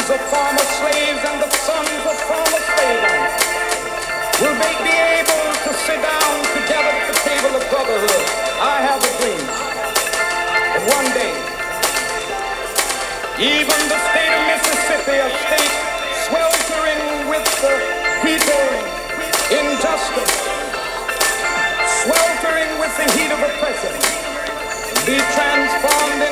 sons of former slaves and the sons of former slave owners will they be able to sit down together at the table of brotherhood. I have a dream that one day, even the state of Mississippi, a state sweltering with the people injustice, sweltering with the heat of oppression, be transformed